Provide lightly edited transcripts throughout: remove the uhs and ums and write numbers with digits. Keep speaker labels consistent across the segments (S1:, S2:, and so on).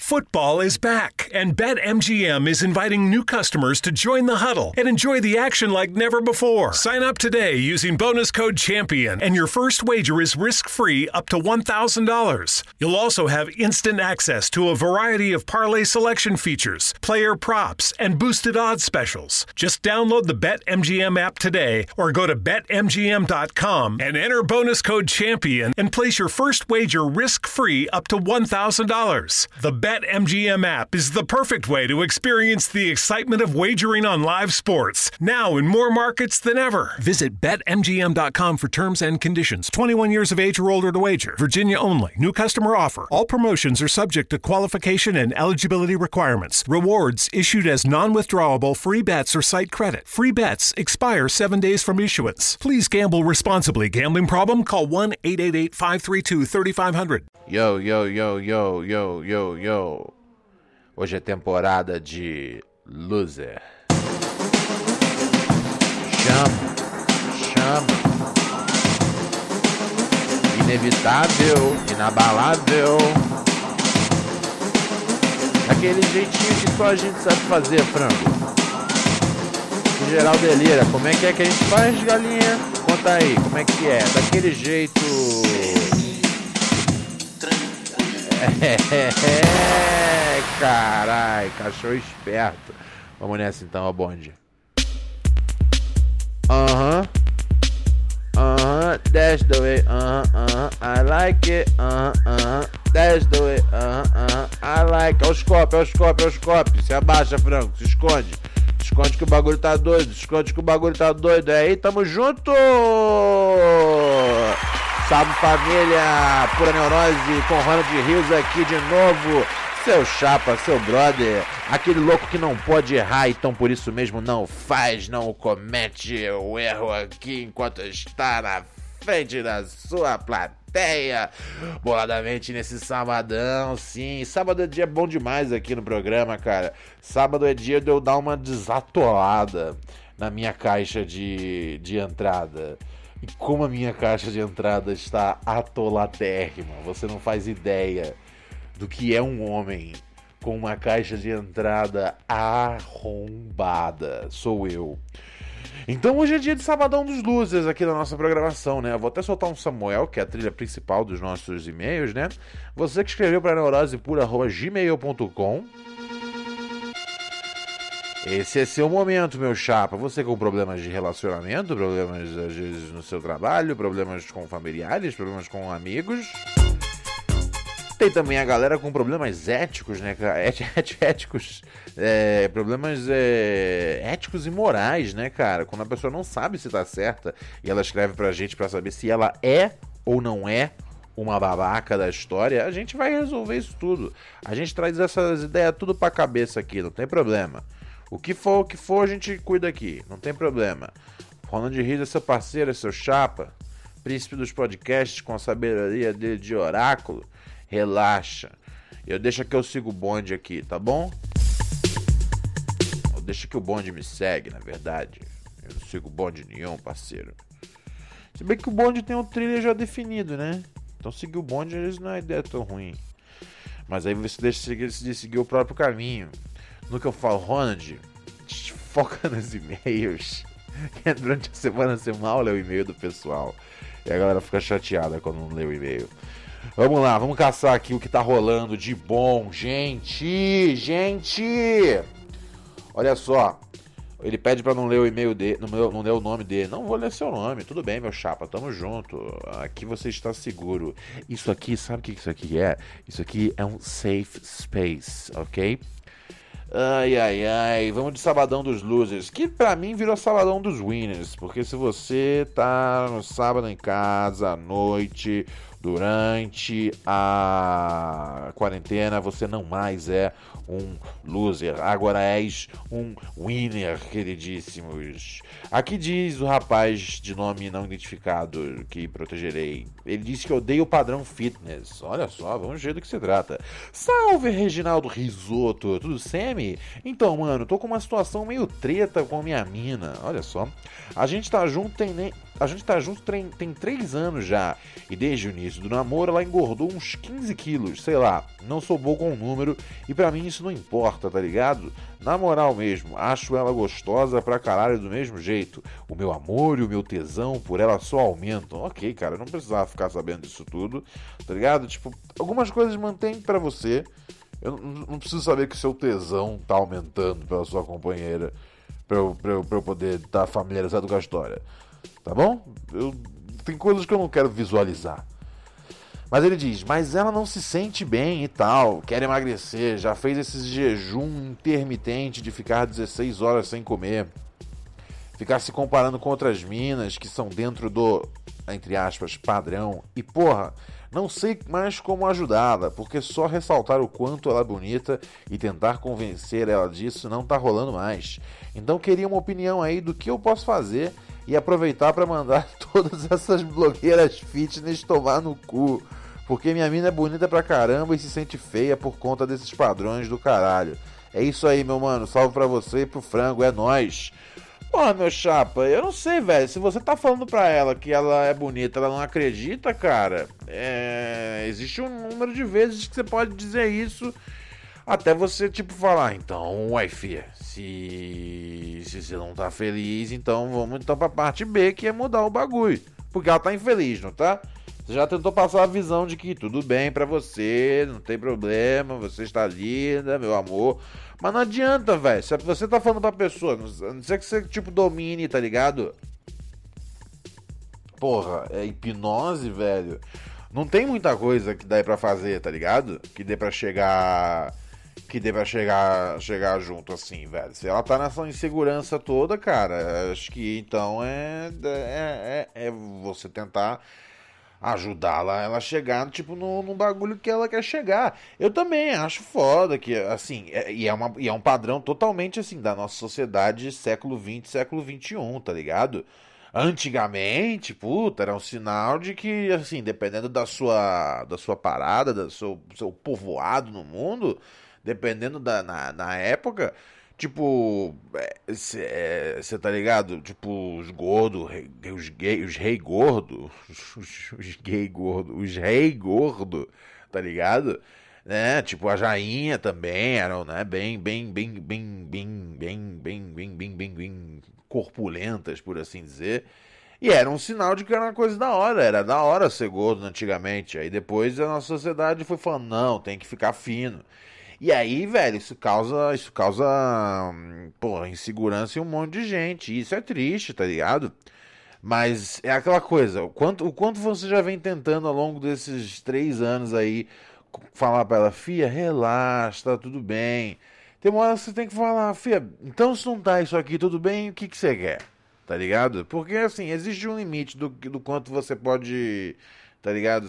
S1: Football is back, and BetMGM is inviting new customers to join the huddle and enjoy the action like never before. Sign up today using bonus code CHAMPION, and your first wager is risk-free up to $1,000. You'll also have instant access to a variety of parlay selection features, player props, and boosted odds specials. Just download the BetMGM app today or go to BetMGM.com and enter bonus code CHAMPION and place your first wager risk-free up to $1,000. The BetMGM app is the perfect way to experience the excitement of wagering on live sports, now in more markets than ever. Visit BetMGM.com for terms and conditions. 21 years of age or older to wager. Virginia only. New customer offer. All promotions are subject to qualification and eligibility requirements. Rewards issued as non-withdrawable free bets or site credit. Free bets expire 7 days from issuance. Please gamble responsibly. Gambling problem? Call 1-888-532-3500.
S2: Yo. Hoje é temporada de Loser. Chama. Inevitável, inabalável. Aquele jeitinho que só a gente sabe fazer, frango. Em geral delira. Como é que a gente faz, galinha? Conta aí, como é que é? Daquele jeito... Carai, cachorro esperto. Vamos nessa então, ó, bonde. That's the way, I like it, that's the way, I like it. Olha os copos, se abaixa, frango, se esconde. Esconde que o bagulho tá doido, É aí, tamo junto! Salve família, pura neurose, com Ronald Rios aqui de novo. Seu chapa, seu brother, aquele louco que não pode errar, então por isso mesmo não comete o erro aqui enquanto está na frente da sua plateia, boladamente nesse sabadão. Sim, sábado é dia bom demais aqui no programa, cara. Sábado é dia de eu dar uma desatolada na minha caixa de entrada. E como a minha caixa de entrada está atoladérrima, você não faz ideia do que é um homem com uma caixa de entrada arrombada. Sou eu. Então hoje é dia de Sabadão dos Losers aqui na nossa programação, né? Eu vou até soltar um Samuel, que é a trilha principal dos nossos e-mails, né? Você que escreveu para neurosepura@gmail.com. Esse é seu momento, meu chapa. Você com problemas de relacionamento, problemas às vezes no seu trabalho, problemas com familiares, problemas com amigos. Tem também a galera com problemas éticos, né, cara? Éticos. Problemas éticos e morais, né, cara? Quando a pessoa não sabe se tá certa e ela escreve pra gente pra saber se ela é ou não é uma babaca da história, a gente vai resolver isso tudo. A gente traz essas ideias tudo pra cabeça aqui, não tem problema. O que for, a gente cuida aqui, não tem problema. Ronald Rios é seu parceiro, é seu chapa, príncipe dos podcasts com a sabedoria dele de oráculo. Relaxa. Deixa que eu sigo o bonde aqui, tá bom? Deixa que o bonde me segue, na verdade. Eu não sigo bonde nenhum, parceiro. Se bem que o bonde tem um trilho já definido, né? Então seguir o bonde às vezes não é uma ideia tão ruim. Mas aí você deixa de seguir o próprio caminho. No que eu falo, Ronald, foca nos e-mails. Durante a semana você mal lê o e-mail do pessoal. E a galera fica chateada quando não lê o e-mail. Vamos lá, vamos caçar aqui o que tá rolando de bom. Gente! Olha só. Ele pede pra não ler o e-mail dele, não ler o nome dele. Não vou ler seu nome, tudo bem, meu chapa, tamo junto. Aqui você está seguro. Isso aqui, sabe o que isso aqui é? Isso aqui é um safe space, ok? Ai, vamos de Sabadão dos Losers, que pra mim virou Sabadão dos Winners, porque se você tá no sábado em casa, à noite, durante a quarentena, você não mais é um loser, agora és um winner, queridíssimos. Aqui diz o rapaz de nome não identificado, que protegerei Ele disse que odeia o padrão fitness. Olha só, vamos ver do que se trata. Salve, Reginaldo Risotto. Tudo semi? Então, mano, tô com uma situação meio treta com a minha mina. Olha só. A gente tá junto tem 3 anos já. E desde o início do namoro ela engordou uns 15 quilos. Sei lá, não sou bom com o número. E pra mim isso não importa, tá ligado? Na moral mesmo, acho ela gostosa pra caralho do mesmo jeito. O meu amor e o meu tesão por ela só aumentam. Ok, cara, eu não precisava ficar sabendo disso tudo, tá ligado? Tipo, algumas coisas mantém pra você. Eu não preciso saber que o seu tesão tá aumentando pela sua companheira pra eu poder estar familiarizado com a história. Tá bom? Tem coisas que eu não quero visualizar. Mas ele diz, mas ela não se sente bem e tal, quer emagrecer, já fez esse jejum intermitente de ficar 16 horas sem comer, ficar se comparando com outras minas que são dentro do, entre aspas, padrão, e porra, não sei mais como ajudá-la, porque só ressaltar o quanto ela é bonita e tentar convencer ela disso não tá rolando mais. Então queria uma opinião aí do que eu posso fazer e aproveitar para mandar todas essas blogueiras fitness tomar no cu. Porque minha mina é bonita pra caramba e se sente feia por conta desses padrões do caralho. É isso aí, meu mano. Salve pra você e pro frango. É nóis. Porra, meu chapa, eu não sei, velho. Se você tá falando pra ela que ela é bonita, ela não acredita, cara. Existe um número de vezes que você pode dizer isso até você, tipo, falar, então, uai, fia, se você não tá feliz, então vamos então pra parte B, que é mudar o bagulho. Porque ela tá infeliz, não tá? Você já tentou passar a visão de que tudo bem pra você, não tem problema, você está linda, meu amor. Mas não adianta, velho. Se você tá falando pra pessoa, a não ser que você, tipo, domine, tá ligado? Porra, é hipnose, velho. Não tem muita coisa que dá pra fazer, tá ligado? Que dê pra chegar junto assim, velho. Se ela tá nessa insegurança toda, cara, acho que então é você tentar ajudá-la ela chegar, tipo, no bagulho que ela quer chegar. Eu também acho foda que, assim, é um padrão totalmente, assim, da nossa sociedade século XX, século XXI, tá ligado? Antigamente, puta, era um sinal de que, assim, dependendo da sua parada, do seu povoado no mundo, dependendo na época, tipo, você tá ligado? Tipo, os gordos, os rei gordo, os rei gordo, tá ligado? Né? Tipo, a jainha também eram, né? Bem corpulentas, por assim dizer. E era um sinal de que era uma coisa da hora. Era da hora ser gordo antigamente. Aí depois a nossa sociedade foi falando, não, tem que ficar fino. E aí, velho, isso causa, porra, insegurança em um monte de gente. E isso é triste, tá ligado? Mas é aquela coisa, o quanto você já vem tentando ao longo desses 3 anos aí falar pra ela, fia, relaxa, tá tudo bem. Tem uma hora que você tem que falar, fia, então se não tá isso aqui tudo bem, o que você quer? Tá ligado? Porque, assim, existe um limite do quanto você pode, tá ligado,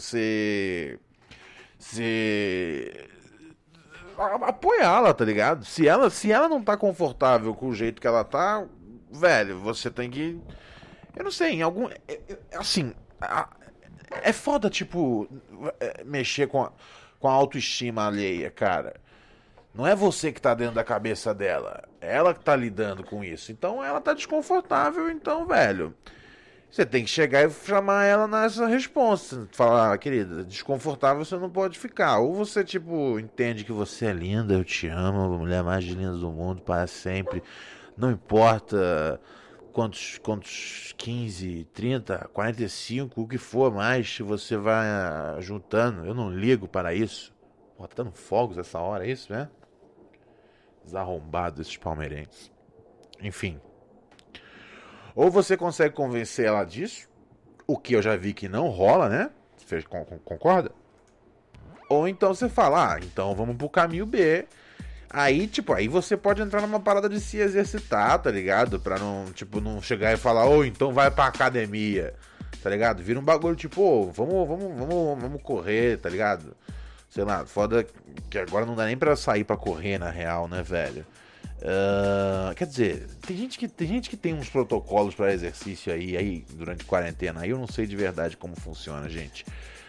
S2: apoiá-la, tá ligado? Se ela não tá confortável com o jeito que ela tá, velho, você tem que, eu não sei, em algum, assim, é foda, tipo, mexer com a autoestima alheia, cara. Não é você que tá dentro da cabeça dela, é ela que tá lidando com isso. Então ela tá desconfortável, então, velho, você tem que chegar e chamar ela nessa resposta. Falar, querida, desconfortável você não pode ficar. Ou você, tipo, entende que você é linda, eu te amo, a mulher mais linda do mundo para sempre. Não importa quantos 15, 30, 45, o que for mais, você vai juntando. Eu não ligo para isso. Pô, tá dando fogos essa hora, é isso, né? Desarrombados esses palmeirenses. Enfim. Ou você consegue convencer ela disso, o que eu já vi que não rola, né? Você concorda? Ou então você fala, então vamos pro caminho B. Aí, tipo, aí você pode entrar numa parada de se exercitar, tá ligado? Pra não, tipo, não chegar e falar, então vai pra academia, tá ligado? Vira um bagulho, tipo, vamos correr, tá ligado? Sei lá, foda que agora não dá nem pra sair pra correr, na real, né, velho? Quer dizer, tem gente que tem uns protocolos para exercício aí durante quarentena. Aí eu não sei de verdade como funciona, gente.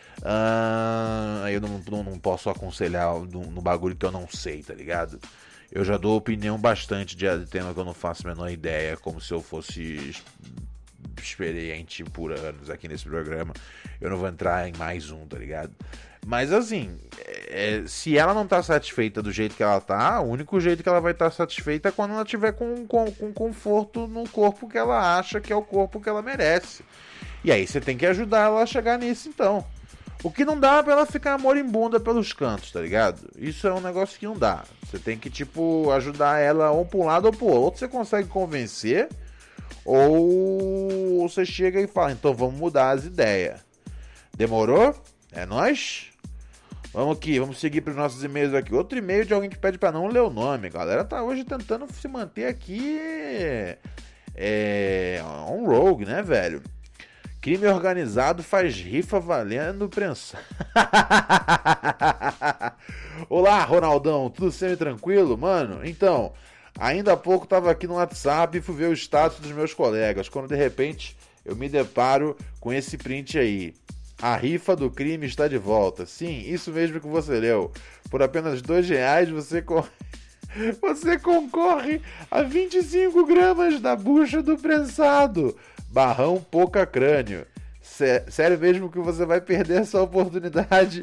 S2: Aí eu não posso aconselhar no bagulho que eu não sei, tá ligado? Eu já dou opinião bastante de tema que eu não faço a menor ideia, como se eu fosse experiente por anos aqui nesse programa. Eu não vou entrar em mais um, tá ligado? Mas assim, se ela não tá satisfeita do jeito que ela tá, o único jeito que ela vai estar satisfeita é quando ela tiver com conforto no corpo que ela acha que é o corpo que ela merece. E aí você tem que ajudar ela a chegar nisso, então. O que não dá é pra ela ficar moribunda pelos cantos, tá ligado? Isso é um negócio que não dá. Você tem que, tipo, ajudar ela ou pra um lado ou pro outro. Você consegue convencer, ou você chega e fala, então vamos mudar as ideias. Demorou? É nóis? Vamos aqui, vamos seguir pros nossos e-mails aqui. Outro e-mail de alguém que pede pra não ler o nome. A galera tá hoje tentando se manter aqui on rogue, né, velho? Crime organizado faz rifa valendo prensado. Olá, Ronaldão, tudo semi-tranquilo? Mano, então, ainda há pouco tava aqui no WhatsApp e fui ver o status dos meus colegas, quando de repente eu me deparo com esse print aí. A rifa do crime está de volta. Sim, isso mesmo que você leu. Por apenas R$2 você concorre a 25 gramas da bucha do prensado. Barrão pouca crânio. Sério mesmo que você vai perder essa oportunidade?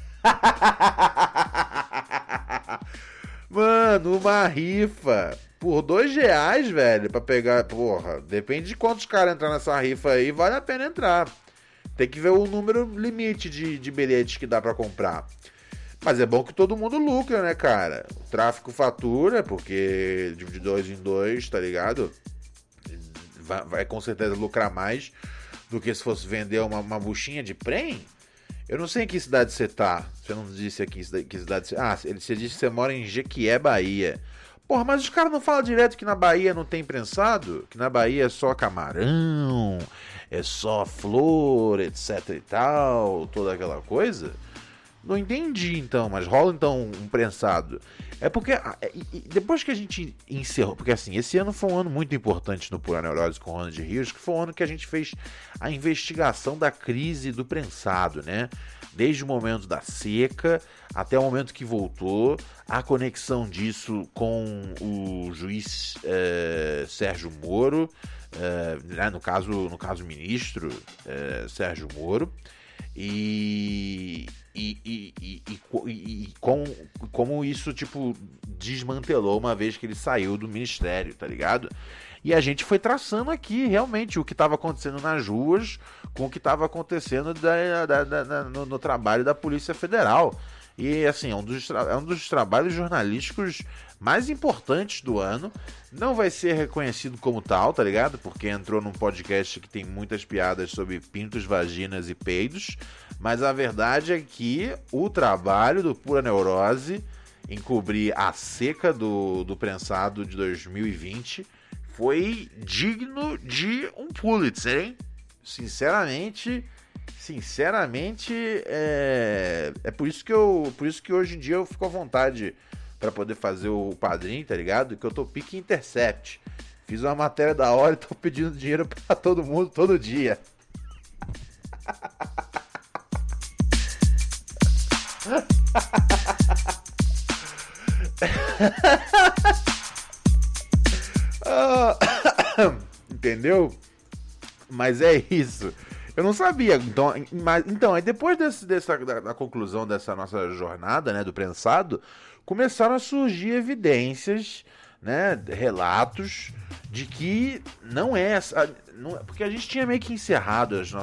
S2: Mano, uma rifa por R$2, velho, pra pegar. Porra, depende de quantos caras entrar nessa rifa aí, vale a pena entrar. Tem que ver o número limite de bilhetes que dá pra comprar. Mas é bom que todo mundo lucra, né, cara? O tráfico fatura, porque de 2 em 2, tá ligado? Vai com certeza lucrar mais do que se fosse vender uma buchinha de prem. Eu não sei em que cidade você tá. Você não disse aqui que cidade você... você disse que você mora em Jequié, Bahia. Porra, mas os caras não falam direto que na Bahia não tem prensado? Que na Bahia é só camarão, é só flor, etc e tal, toda aquela coisa? Não entendi, então, mas rola, então, um prensado. É porque, depois que a gente encerrou... Porque, assim, esse ano foi um ano muito importante no Pura Neurose com o Ronald Rios, que foi o ano que a gente fez a investigação da crise do prensado, né? Desde o momento da seca até o momento que voltou, a conexão disso com o juiz Sérgio Moro, né? no caso ministro Sérgio Moro, e como isso, tipo, desmantelou uma vez que ele saiu do ministério, tá ligado? E a gente foi traçando aqui, realmente, o que estava acontecendo nas ruas com o que estava acontecendo no trabalho da Polícia Federal. E, assim, é um dos trabalhos jornalísticos mais importantes do ano. Não vai ser reconhecido como tal, tá ligado? Porque entrou num podcast que tem muitas piadas sobre pintos, vaginas e peidos. Mas a verdade é que o trabalho do Pura Neurose em cobrir a seca do prensado de 2020 foi digno de um Pulitzer, hein? Sinceramente, é por isso que hoje em dia eu fico à vontade pra poder fazer o padrinho, tá ligado? Que eu tô pique Intercept. Fiz uma matéria da hora e tô pedindo dinheiro pra todo mundo todo dia. Entendeu? Mas é isso. Eu não sabia. Então aí depois da conclusão dessa nossa jornada, né, do prensado, começaram a surgir evidências, né, relatos de que não é essa, porque a gente tinha meio que encerrado a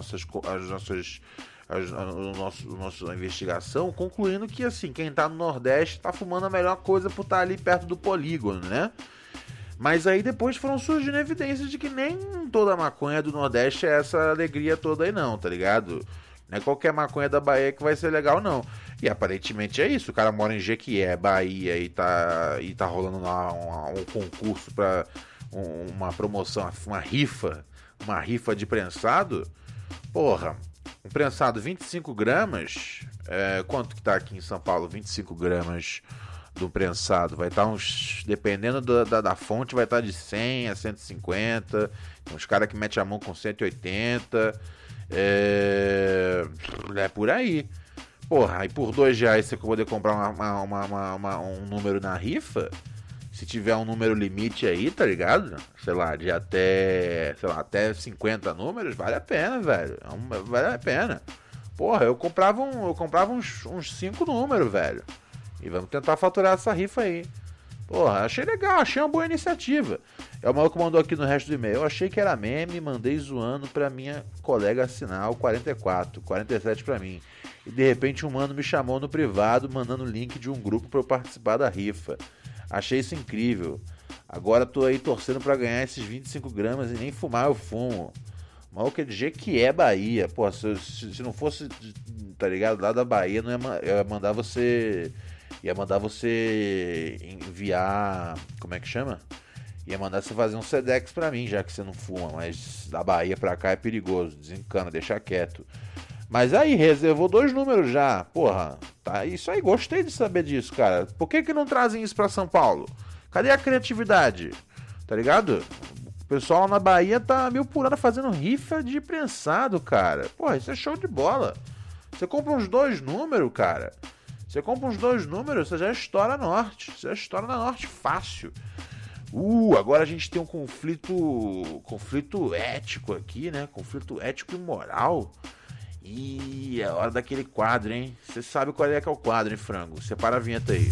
S2: nossa investigação, concluindo que, assim, quem tá no Nordeste tá fumando a melhor coisa por estar ali perto do polígono, né? Mas aí depois foram surgindo evidências de que nem toda maconha do Nordeste é essa alegria toda aí não, tá ligado? Não é qualquer maconha da Bahia que vai ser legal, não. E aparentemente é isso. O cara mora em Jequié, Bahia, e tá rolando lá um concurso pra uma promoção, uma rifa de prensado. Porra, um prensado 25 gramas, quanto que tá aqui em São Paulo? 25 gramas do prensado. Vai estar uns, dependendo da fonte, vai estar de 100 a 150. Tem uns caras que metem a mão com 180. É por aí. Porra, aí por R$2 você poder comprar um número na rifa, se tiver um número limite aí, tá ligado? Sei lá, de até 50 números, vale a pena, velho. Vale a pena. Porra, eu comprava uns 5 números, velho. E vamos tentar faturar essa rifa aí. Porra, achei legal, achei uma boa iniciativa. O maluco mandou aqui no resto do e-mail. Eu achei que era meme, mandei zoando pra minha colega assinar o 44, 47 pra mim. E de repente um mano me chamou no privado, mandando o link de um grupo pra eu participar da rifa. Achei isso incrível. Agora tô aí torcendo pra ganhar esses 25 gramas e nem fumar eu fumo. O maluco é de Jequié, Bahia. Pô, se não fosse, tá ligado, lá da Bahia, não ia mandar você... Ia mandar você enviar... Como é que chama? Ia mandar você fazer um Sedex pra mim, já que você não fuma. Mas da Bahia pra cá é perigoso. Desencana, deixa quieto. Mas aí, reservou 2 números já. Porra, tá isso aí. Gostei de saber disso, cara. Por que não trazem isso pra São Paulo? Cadê a criatividade? Tá ligado? O pessoal na Bahia tá 1000 por hora fazendo rifa de prensado, cara. Porra, isso é show de bola. Você compra uns 2 números, cara. Você compra uns 2 números, você já estoura norte. Você já estoura na norte fácil. Agora a gente tem um conflito ético aqui, né? Conflito ético e moral. E é hora daquele quadro, hein? Você sabe qual é que é o quadro, hein, frango? Separa a vinheta aí.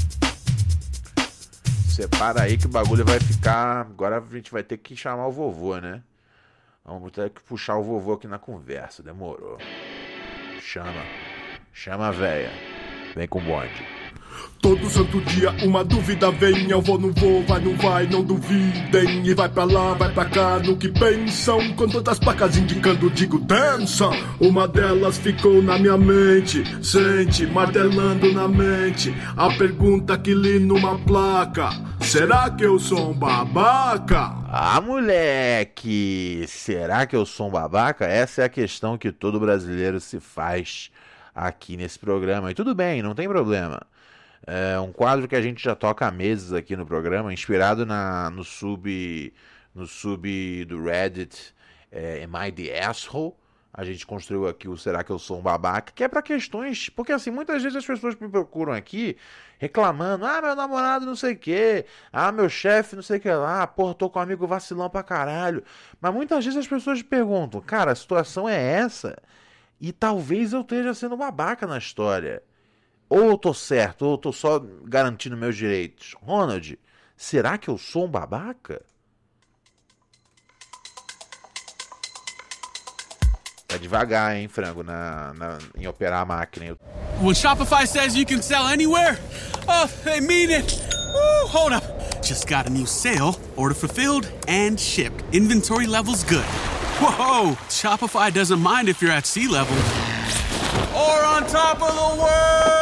S2: Separa aí que o bagulho vai ficar... Agora a gente vai ter que chamar o vovô, né? Vamos ter que puxar o vovô aqui na conversa. Demorou. Chama a véia. Vem com o bonde.
S3: Todo santo dia uma dúvida vem. Eu vou, não vou, vai, não vai, não duvidem. E vai pra lá, vai pra cá, no que pensam. Com todas as placas indicando, digo, dança. Uma delas ficou na minha mente. Sente, martelando na mente a pergunta que li numa placa: será que eu sou um babaca?
S2: Ah, moleque! Será que eu sou um babaca? Essa é a questão que todo brasileiro se faz aqui nesse programa. E tudo bem, não tem problema. É um quadro que a gente já toca há meses aqui no programa, inspirado no sub do Reddit, Am I the Asshole? A gente construiu aqui o Será que eu sou um babaca? Que é pra questões... Porque assim, muitas vezes as pessoas me procuram aqui reclamando: ah, meu namorado não sei o que, ah, meu chefe não sei o que lá, porra, tô com um amigo vacilão pra caralho. Mas muitas vezes as pessoas perguntam: cara, a situação é essa e talvez eu esteja sendo babaca na história. Ou eu tô certo, ou eu tô só garantindo meus direitos. Ronald, será que eu sou um babaca? Tá devagar, hein, frango, em operar a máquina.
S4: When Shopify says you can sell anywhere, they mean it. Hold up. Just got a new sale. Order fulfilled and shipped. Inventory level's good. Whoa, Shopify doesn't mind if you're at sea level or on top of the world.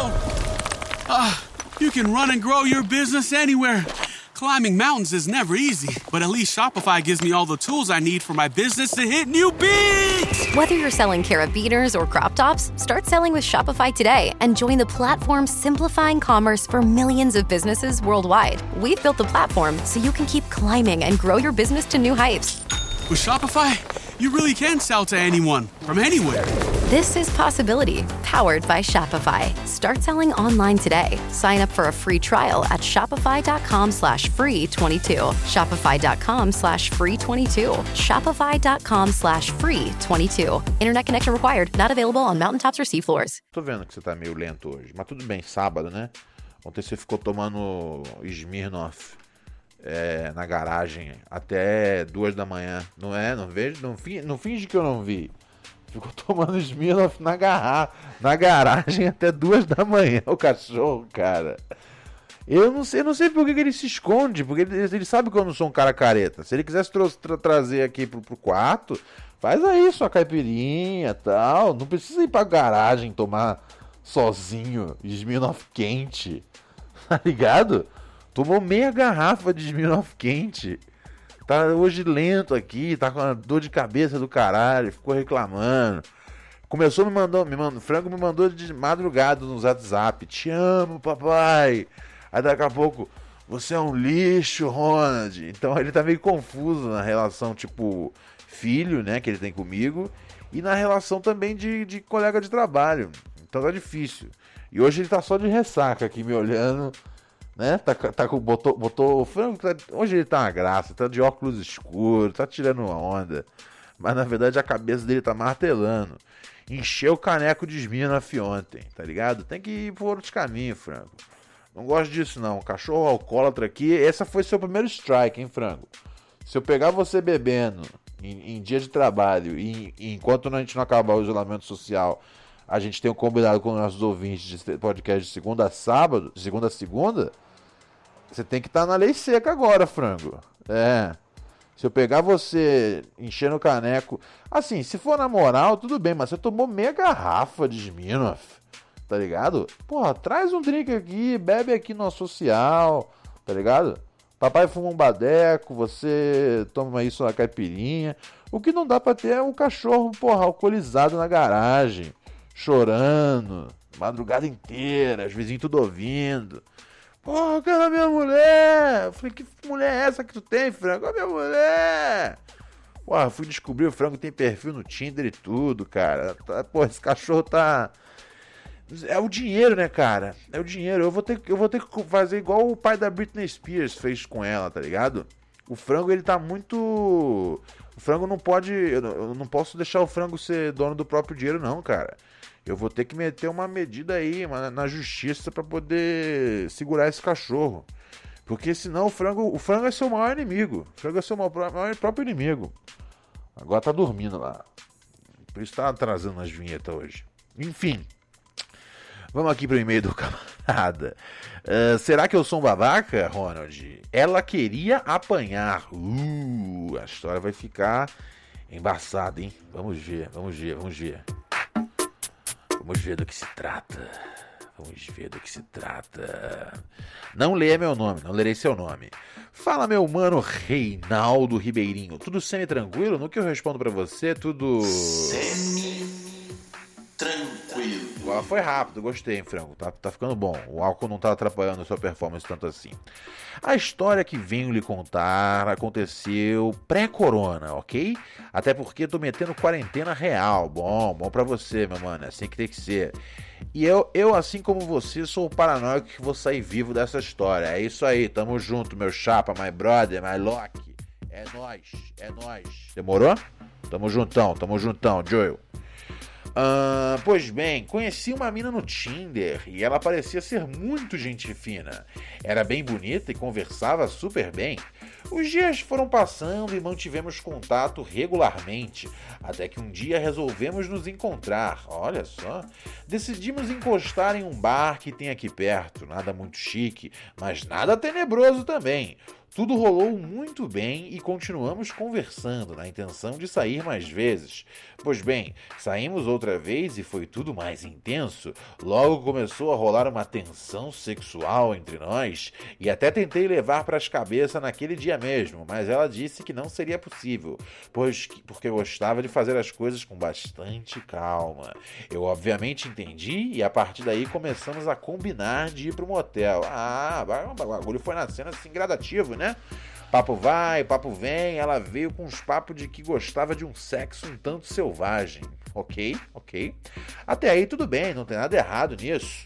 S4: You can run and grow your business anywhere. Climbing mountains is never easy, but at least Shopify gives me all the tools I need for my business to hit new peaks.
S5: Whether you're selling carabiners or crop tops, start selling with Shopify today and join the platform simplifying commerce for millions of businesses worldwide. We've built the platform so you can keep climbing and grow your business to new heights.
S4: With Shopify, you really can sell to anyone, from anywhere.
S5: This is Possibility, powered by Shopify. Start selling online today. Sign up for a free trial at shopify.com/free22. Shopify.com/free22. Shopify.com/free22. Internet connection required. Not available on mountaintops or seafloors.
S2: Tô vendo que você tá meio lento hoje, mas tudo bem, sábado, né? Ontem você ficou tomando Smirnoff na garagem até 2 da manhã. Não é? Não vejo? Não finge que eu não vi. Ficou tomando Smirnoff na garagem até 2 da manhã, o cachorro, cara. Eu não sei por que ele se esconde, porque ele sabe que eu não sou um cara careta. Se ele quisesse trazer aqui pro quarto, faz aí sua caipirinha e tal. Não precisa ir pra garagem tomar sozinho Smirnoff quente, tá ligado? Tomou meia garrafa de Smirnoff quente. Tá hoje lento aqui, tá com uma dor de cabeça do caralho, ficou reclamando. Começou Frango me mandou de madrugada no WhatsApp: te amo, papai. Aí daqui a pouco, você é um lixo, Ronald. Então ele tá meio confuso na relação, tipo, filho, né, que ele tem comigo, e na relação também de colega de trabalho. Então tá difícil. E hoje ele tá só de ressaca aqui me olhando, né? Botou o frango. Hoje ele tá uma graça, tá de óculos escuros, tá tirando uma onda. Mas na verdade a cabeça dele tá martelando. Encheu o caneco de Smirnoff ontem, tá ligado? Tem que ir por outros caminhos, frango. Não gosto disso não. Cachorro alcoólatra aqui. Essa foi seu primeiro strike, hein, frango? Se eu pegar você bebendo em dia de trabalho e enquanto a gente não acabar o isolamento social, a gente tem um combinado com os nossos ouvintes de podcast de segunda a sábado, de segunda a segunda, você tem que estar na lei seca agora, frango. Se eu pegar você enchendo o caneco... Assim, se for na moral, tudo bem, mas você tomou meia garrafa de Smirnoff, tá ligado? Porra, traz um drink aqui, bebe aqui no social, tá ligado? Papai fuma um badeco, você toma isso na caipirinha. O que não dá pra ter é um cachorro, porra, alcoolizado na garagem, chorando, madrugada inteira, os vizinhos tudo ouvindo. Porra, cadê a minha mulher? Eu falei, que mulher é essa que tu tem, frango? A minha mulher! Porra, fui descobrir, o frango tem perfil no Tinder e tudo, cara. Porra, esse cachorro tá... É o dinheiro, né, cara? É o dinheiro. Eu vou ter que fazer igual o pai da Britney Spears fez com ela, tá ligado? O frango, ele tá muito... O frango não pode... Eu não posso deixar o frango ser dono do próprio dinheiro, não, cara. Eu vou ter que meter uma medida aí, na justiça, pra poder segurar esse cachorro. Porque senão o frango é seu maior inimigo. O frango é seu maior próprio inimigo. Agora tá dormindo lá. Por isso tá atrasando as vinhetas hoje. Enfim. Vamos aqui pro e-mail do camarada. Será que eu sou um babaca, Ronald? Ela queria apanhar. A história vai ficar embaçada, hein? Vamos ver. Vamos ver do que se trata. Não leia meu nome, não lerei seu nome. Fala, meu mano Reinaldo Ribeirinho. Tudo semi-tranquilo? No que eu respondo pra você, tudo... Semi-tranquilo. Foi rápido, gostei, hein, frango. Tá ficando bom. O álcool não tá atrapalhando a sua performance tanto assim. A história que venho lhe contar aconteceu pré-corona, ok? Até porque tô metendo quarentena real. Bom pra você, meu mano. É assim que tem que ser. E eu, assim como você, sou o paranoico que vou sair vivo dessa história. É isso aí, tamo junto, meu chapa, my brother, my Loki. É nóis. Demorou? Tamo juntão, Joel. Pois bem, conheci uma mina no Tinder e ela parecia ser muito gente fina. Era bem bonita e conversava super bem. Os dias foram passando e mantivemos contato regularmente, até que um dia resolvemos nos encontrar. Olha só, decidimos encostar em um bar que tem aqui perto, nada muito chique, mas nada tenebroso também. Tudo rolou muito bem e continuamos conversando na intenção de sair mais vezes. Pois bem, saímos outra vez e foi tudo mais intenso. Logo começou a rolar uma tensão sexual entre nós e até tentei levar para as cabeças naquele dia mesmo, mas ela disse que não seria possível, porque gostava de fazer as coisas com bastante calma. Eu obviamente entendi e a partir daí começamos a combinar de ir para um motel. O bagulho foi nascendo assim gradativo, né? Papo vai, papo vem, ela veio com uns papos de que gostava de um sexo um tanto selvagem. Ok. Até aí tudo bem, não tem nada errado nisso.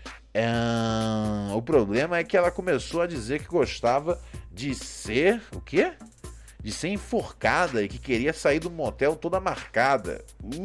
S2: O problema é que ela começou a dizer que gostava de ser... O quê? De ser enforcada e que queria sair do motel toda marcada.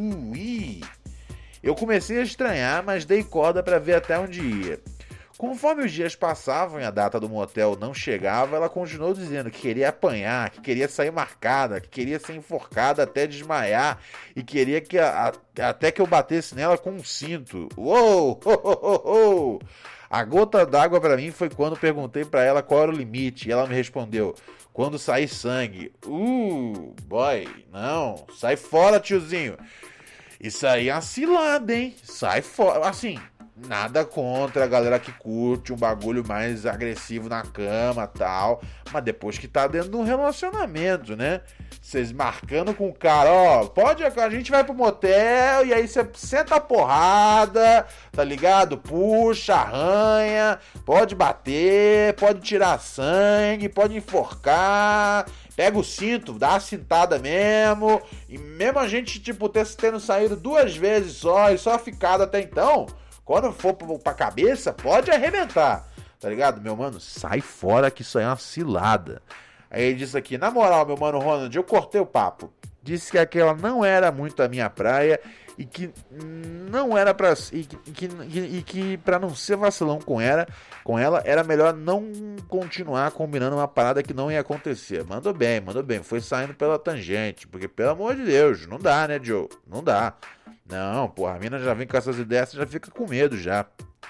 S2: Eu comecei a estranhar, mas dei corda para ver até onde ia. Conforme os dias passavam e a data do motel não chegava, ela continuou dizendo que queria apanhar, que queria sair marcada, que queria ser enforcada até desmaiar e queria que até que eu batesse nela com um cinto. Uou! A gota d'água pra mim foi quando perguntei pra ela qual era o limite e ela me respondeu: quando sair sangue. Boy, não, sai fora, tiozinho. Isso aí é uma cilada, hein? Sai fora, assim... nada contra a galera que curte um bagulho mais agressivo na cama e tal, mas depois que tá dentro de um relacionamento, né? Vocês marcando com o cara, ó, a gente vai pro motel e aí você senta a porrada, tá ligado? Puxa, arranha, pode bater, pode tirar sangue, pode enforcar, pega o cinto, dá a cintada mesmo, e mesmo a gente, tipo, tendo saído 2 vezes só e só ficado até então, quando for pra cabeça, pode arrebentar, tá ligado? Meu mano, sai fora que isso aí é uma cilada. Aí ele disse aqui, na moral, meu mano Ronald, eu cortei o papo. Disse que aquela não era muito a minha praia e que não era pra... E que pra não ser vacilão com ela era melhor não continuar combinando uma parada que não ia acontecer. Mandou bem. Foi saindo pela tangente. Porque, pelo amor de Deus, não dá, né, Joe? Não dá. Não, porra, a mina já vem com essas ideias, você já fica com medo já.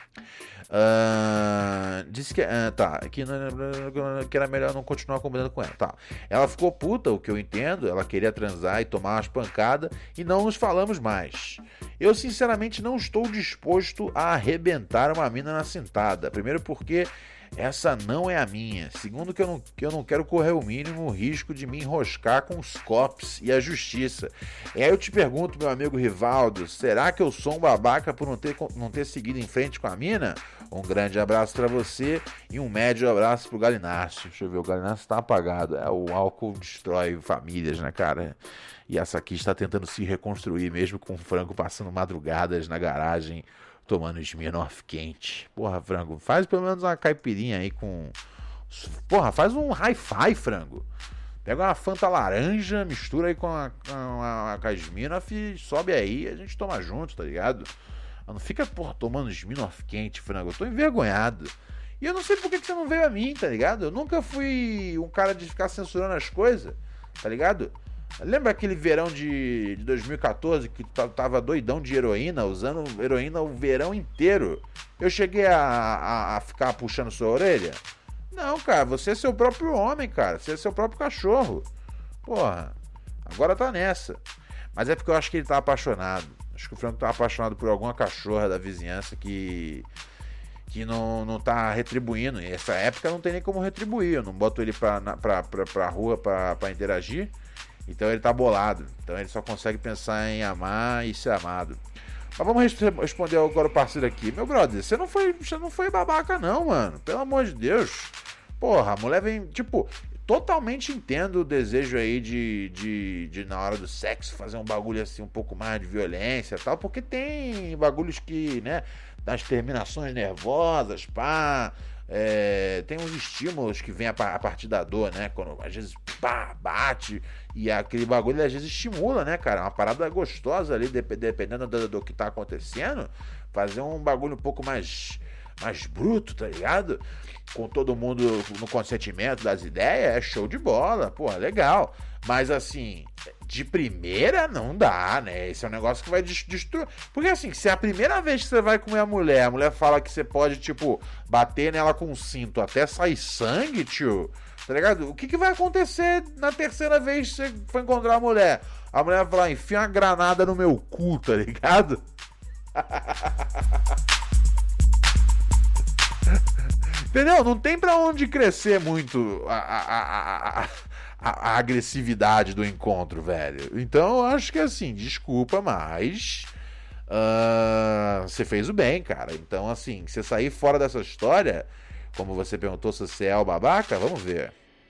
S2: Disse que que era melhor não continuar combinando com ela. Tá. Ela ficou puta, o que eu entendo. Ela queria transar e tomar umas pancadas e não nos falamos mais. Eu sinceramente não estou disposto a arrebentar uma mina na cintada. Primeiro porque essa não é a minha. Segundo que eu não quero correr o mínimo risco de me enroscar com os cops e a justiça. E aí eu te pergunto, meu amigo Rivaldo, será que eu sou um babaca por não ter seguido em frente com a mina? Um grande abraço pra você e um médio abraço pro Galinácio. Deixa eu ver, o Galinácio tá apagado. O álcool destrói famílias, né, cara? E essa aqui está tentando se reconstruir mesmo com o Franco passando madrugadas na garagem tomando Smirnoff quente. Porra, Frango, faz pelo menos uma caipirinha aí com... Porra, faz um hi-fi, Frango. Pega uma Fanta laranja, mistura aí com a Smirnoff e sobe aí e a gente toma junto, tá ligado? Não fica, porra, tomando Smirnoff quente, Frango. Eu tô envergonhado. E eu não sei por que você não veio a mim, tá ligado? Eu nunca fui um cara de ficar censurando as coisas, tá ligado? Lembra aquele verão de 2014 que tava doidão de heroína, usando heroína o verão inteiro? Eu cheguei a ficar puxando sua orelha? Não, cara, você é seu próprio homem, cara. Você é seu próprio cachorro. Porra, agora tá nessa. Mas é porque eu acho que ele tá apaixonado. Acho que o Franco tá apaixonado por alguma cachorra da vizinhança que não tá retribuindo. E essa época não tem nem como retribuir. Eu não boto ele pra rua pra interagir. Então ele tá bolado. Então ele só consegue pensar em amar e ser amado. Mas vamos responder agora o parceiro aqui. Meu brother, você não foi babaca não, mano. Pelo amor de Deus. Porra, a mulher vem, tipo... Totalmente entendo o desejo aí de na hora do sexo fazer um bagulho assim, um pouco mais de violência e tal. Porque tem bagulhos que, né... Das terminações nervosas, pá... tem uns estímulos que vem a partir da dor, né? Quando às vezes bate e aquele bagulho às vezes estimula, né, cara? Uma parada gostosa ali, dependendo do que tá acontecendo, fazer um bagulho um pouco mais bruto, tá ligado? Com todo mundo no consentimento das ideias, é show de bola, pô, legal. Mas assim, de primeira não dá, né? Esse é um negócio que vai destruir. Porque assim, se é a primeira vez que você vai comer a mulher fala que você pode, tipo, bater nela com um cinto até sair sangue, tio, tá ligado? O que vai acontecer na terceira vez que você for encontrar a mulher? A mulher vai falar, enfia uma granada no meu cu, tá ligado? Entendeu? Não tem pra onde crescer muito a agressividade do encontro, velho. Então, eu acho que assim, desculpa, mas você fez o bem, cara. Então, assim, você sair fora dessa história, como você perguntou se você é o babaca, vamos ver.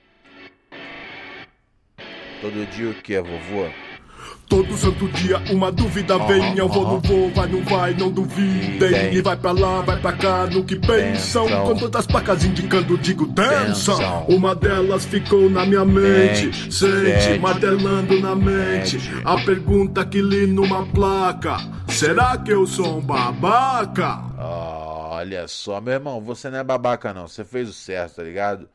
S2: Todo dia o que é, vovô?
S3: Todo santo dia uma dúvida vem. Eu vou, não vou, vai, não vai, não duvidem. E vai pra lá, vai pra cá, no que pensam. Com todas as placas indicando, digo tensão. Uma delas ficou na minha mente, sente, martelando na mente. A pergunta que li numa placa: será que eu sou um babaca?
S2: Olha só, meu irmão, você não é babaca não. Você fez o certo, tá ligado?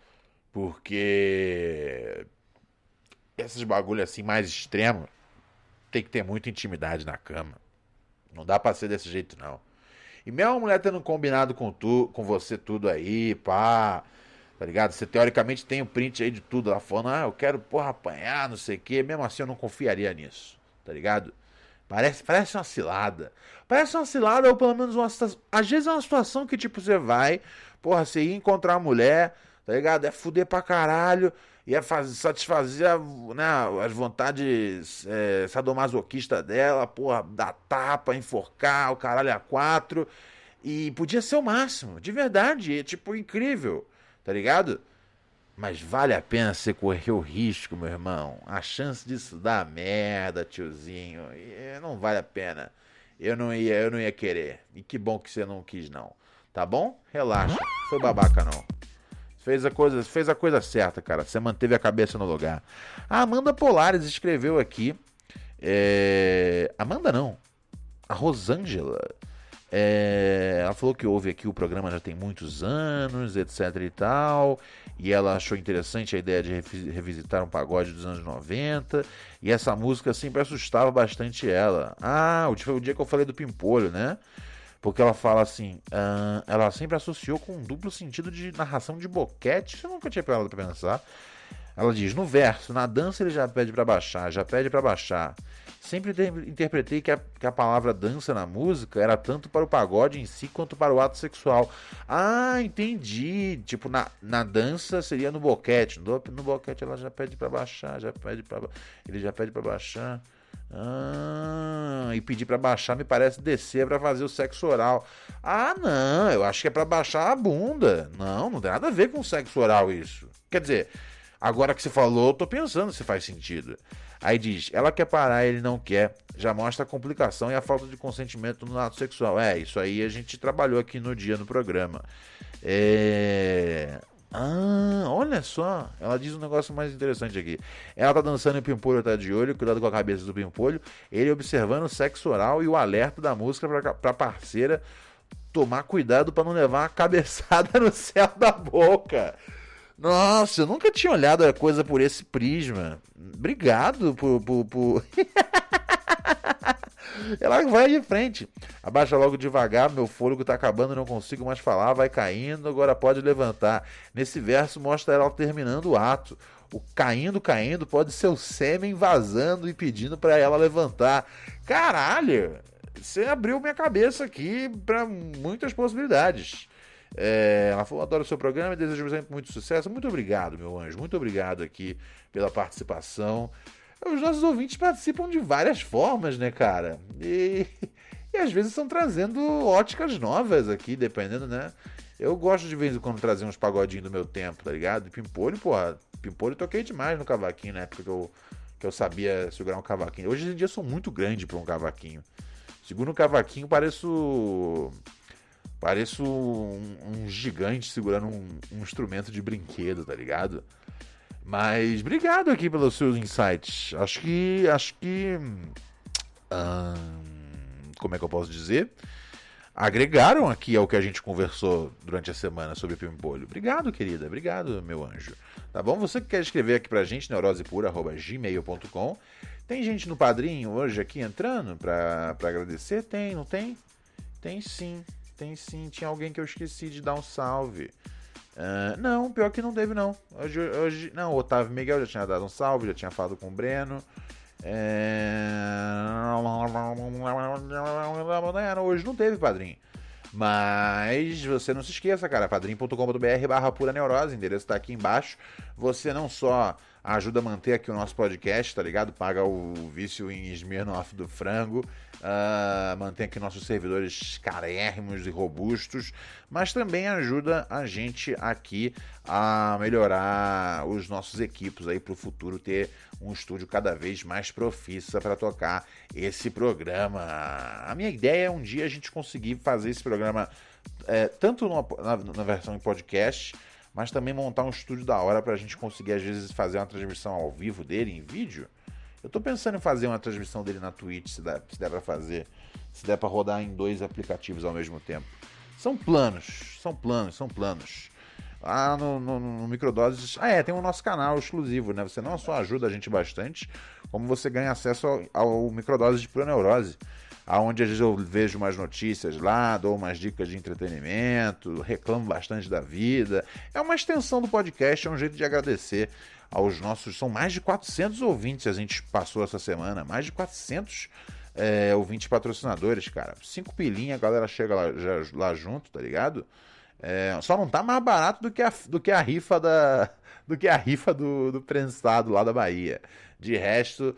S2: Porque esses bagulho assim mais extremos tem que ter muita intimidade na cama. Não dá pra ser desse jeito, não. E mesmo a mulher tendo combinado com você tudo aí, pá, tá ligado? Você teoricamente tem o print aí de tudo. Ela falando, eu quero, porra, apanhar, não sei o quê. Mesmo assim eu não confiaria nisso, tá ligado? Parece uma cilada. Parece uma cilada ou pelo menos uma situação... Às vezes é uma situação que, tipo, você vai... Porra, você ia encontrar uma mulher, tá ligado? É fuder pra caralho. Ia satisfazer, né, as vontades sadomasoquistas dela. Porra, dar tapa, enforcar, o caralho a 4. E podia ser o máximo. De verdade. É, tipo, incrível. Tá ligado? Mas vale a pena você correr o risco, meu irmão. A chance disso dar merda, tiozinho. Não vale a pena. Eu não ia querer. E que bom que você não quis, não. Tá bom? Relaxa. Foi babaca, não. Fez a coisa certa, cara. Você manteve a cabeça no lugar. A Amanda Polares escreveu aqui. Amanda não. A Rosângela. Ela falou que ouve aqui o programa já tem muitos anos, etc e tal. E ela achou interessante a ideia de revisitar um pagode dos anos 90. E essa música sempre assustava bastante ela. Foi o dia que eu falei do Pimpolho, né? Porque ela fala assim, ela sempre associou com um duplo sentido de narração de boquete. Isso eu nunca tinha parado pra pensar. Ela diz, no verso, na dança ele já pede pra baixar, já pede pra baixar. Sempre interpretei que a palavra dança na música era tanto para o pagode em si quanto para o ato sexual. Entendi. Tipo, na dança seria no boquete. No boquete ela já pede pra baixar, ele já pede pra baixar. E pedir pra baixar me parece descer pra fazer o sexo oral. Não, eu acho que é pra baixar a bunda. Não tem nada a ver com sexo oral isso. Quer dizer, agora que você falou, eu tô pensando se faz sentido. Aí diz, ela quer parar, ele não quer. Já mostra a complicação e a falta de consentimento no ato sexual. Isso aí a gente trabalhou aqui no programa. Olha só, ela diz um negócio mais interessante aqui. Ela tá dançando e o Pimpolho tá de olho, cuidado com a cabeça do Pimpolho. Ele observando o sexo oral e o alerta da música pra parceira tomar cuidado pra não levar uma cabeçada no céu da boca. Nossa, eu nunca tinha olhado a coisa por esse prisma. Obrigado por... Ela vai de frente. Abaixa logo devagar, meu fôlego tá acabando, não consigo mais falar, vai caindo, agora pode levantar. Nesse verso mostra ela terminando o ato. O caindo pode ser o sêmen vazando e pedindo pra ela levantar. Caralho, você abriu minha cabeça aqui pra muitas possibilidades. Ela falou, adoro o seu programa e desejo sempre muito sucesso. Muito obrigado, meu anjo, muito obrigado aqui pela participação. Os nossos ouvintes participam de várias formas, né, cara? E às vezes estão trazendo óticas novas aqui, dependendo, né? Eu gosto de vez em quando trazer uns pagodinhos do meu tempo, tá ligado? Pimpolho, porra, Pimpolho toquei demais no cavaquinho, na época que eu sabia segurar um cavaquinho. Hoje em dia eu sou muito grande pra um cavaquinho. Seguro um cavaquinho, pareço um gigante segurando um instrumento de brinquedo, tá ligado? Mas obrigado aqui pelos seus insights. Acho que como é que eu posso dizer? Agregaram aqui ao que a gente conversou durante a semana sobre Pimpolho. Obrigado, querida. Obrigado, meu anjo. Tá bom? Você que quer escrever aqui pra gente, neurosepura@gmail.com. Tem gente no Padrinho hoje aqui entrando pra agradecer? Tem, não tem? Tem sim. Tinha alguém que eu esqueci de dar um salve. Não, pior que não teve, não. Hoje não, o Otávio Miguel já tinha dado um salve, já tinha falado com o Breno. Hoje não teve padrinho. Mas você não se esqueça, cara, padrim.com.br/pura neurose, o endereço tá aqui embaixo. Você não só ajuda a manter aqui o nosso podcast, tá ligado? Paga o vício em Smirnoff do frango, mantém aqui nossos servidores carérrimos e robustos, mas também ajuda a gente aqui a melhorar os nossos equipos aí pro futuro ter um estúdio cada vez mais profissa para tocar esse programa. A minha ideia é um dia a gente conseguir fazer esse programa tanto na versão em podcast, mas também montar um estúdio da hora pra gente conseguir às vezes fazer uma transmissão ao vivo dele em vídeo. Eu tô pensando em fazer uma transmissão dele na Twitch, se der pra fazer, se der pra rodar em 2 aplicativos ao mesmo tempo. São planos. Lá no Microdoses... tem o nosso canal exclusivo, né? Você não só ajuda a gente bastante, como você ganha acesso ao Microdoses de Pura Neurose, aonde às vezes eu vejo umas notícias lá, dou umas dicas de entretenimento, reclamo bastante da vida. É uma extensão do podcast, é um jeito de agradecer aos nossos... São mais de 400 ouvintes a gente passou essa semana, mais de 400 ouvintes patrocinadores, cara. 5 pilinha, a galera chega lá junto, tá ligado? Só não tá mais barato do que a rifa do prensado lá da Bahia. De resto,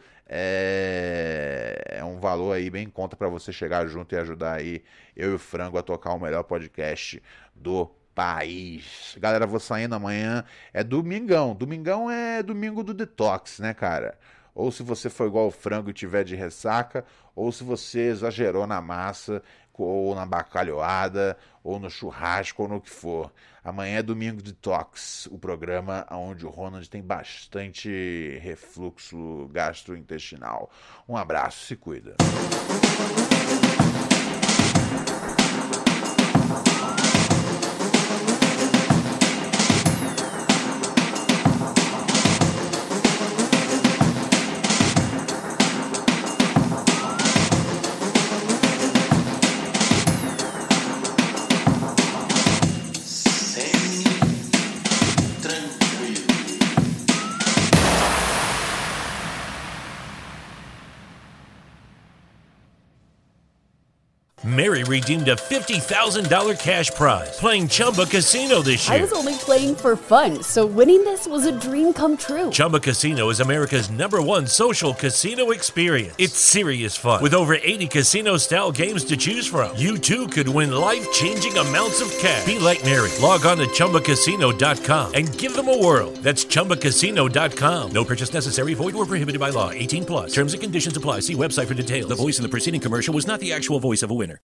S2: é um valor aí bem em conta pra você chegar junto e ajudar aí eu e o Frango a tocar o melhor podcast do país. Galera, vou saindo amanhã. É domingão. Domingão é domingo do detox, né, cara? Ou se você for igual o Frango e tiver de ressaca, ou se você exagerou na massa, ou na bacalhoada, ou no churrasco, ou no que for. Amanhã é domingo detox, o programa onde o Ronald tem bastante refluxo gastrointestinal. Um abraço, se cuida.
S6: Mary redeemed a $50,000 cash prize playing Chumba Casino this year.
S7: I was only playing for fun, so winning this was a dream come true.
S6: Chumba Casino is America's #1 social casino experience. It's serious fun. With over 80 casino-style games to choose from, you too could win life-changing amounts of cash. Be like Mary. Log on to ChumbaCasino.com and give them a whirl. That's ChumbaCasino.com. No purchase necessary. Void or prohibited by law. 18+. Terms and conditions apply. See website for details. The voice in the preceding commercial was not the actual voice of a winner.